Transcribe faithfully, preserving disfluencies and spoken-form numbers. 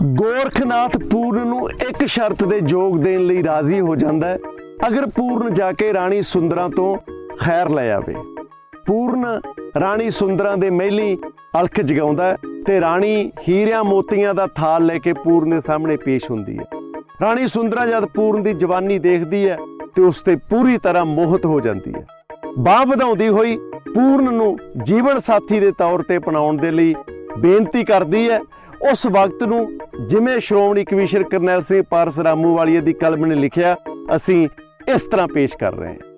ਗੋਰਖਨਾਥ ਪੂਰਨ ਨੂੰ ਇੱਕ ਸ਼ਰਤ ਦੇ ਜੋਗ ਦੇਣ ਲਈ ਰਾਜ਼ੀ ਹੋ ਜਾਂਦਾ ਹੈ, ਅਗਰ ਪੂਰਨ ਜਾ ਕੇ ਰਾਣੀ ਸੁੰਦਰਾਂ ਤੋਂ ਖੈਰ ਲੈ ਆਵੇ। ਪੂਰਨ ਰਾਣੀ ਸੁੰਦਰਾਂ ਦੇ ਮਹਿਲੀਂ ਅਲਖ ਜਗਾਉਂਦਾ ਹੈ ਤੇ ਰਾਣੀ ਹੀਰਿਆਂ ਮੋਤੀਆਂ ਦਾ ਥਾਲ ਲੈ ਕੇ ਪੂਰਨ ਦੇ ਸਾਹਮਣੇ ਪੇਸ਼ ਹੁੰਦੀ ਹੈ। ਰਾਣੀ ਸੁੰਦਰਾਂ ਜਦ ਪੂਰਨ ਦੀ ਜਵਾਨੀ ਦੇਖਦੀ ਹੈ ਤੇ ਉਸ ਤੇ ਪੂਰੀ ਤਰ੍ਹਾਂ ਮੋਹਿਤ ਹੋ ਜਾਂਦੀ ਹੈ। ਬਾਂਹ ਵਧਾਉਂਦੀ ਹੋਈ ਪੂਰਨ ਨੂੰ ਜੀਵਨ ਸਾਥੀ ਦੇ ਤੌਰ ਤੇ ਅਪਣਾਉਣ ਦੇ ਲਈ ਬੇਨਤੀ ਕਰਦੀ ਹੈ। ਉਸ ਵਕਤ ਨੂੰ ਜਿਵੇਂ ਸ਼੍ਰੋਮਣੀ ਕਮਿਸ਼ਨਰ ਕਰਨੈਲ ਸਿੰਘ ਪਾਰਸ ਰਾਮੂਵਾਲੀਆ ਦੀ ਕਲਮ ਨੇ ਲਿਖਿਆ, ਅਸੀਂ ਇਸ ਤਰ੍ਹਾਂ ਪੇਸ਼ ਕਰ ਰਹੇ ਹਾਂ।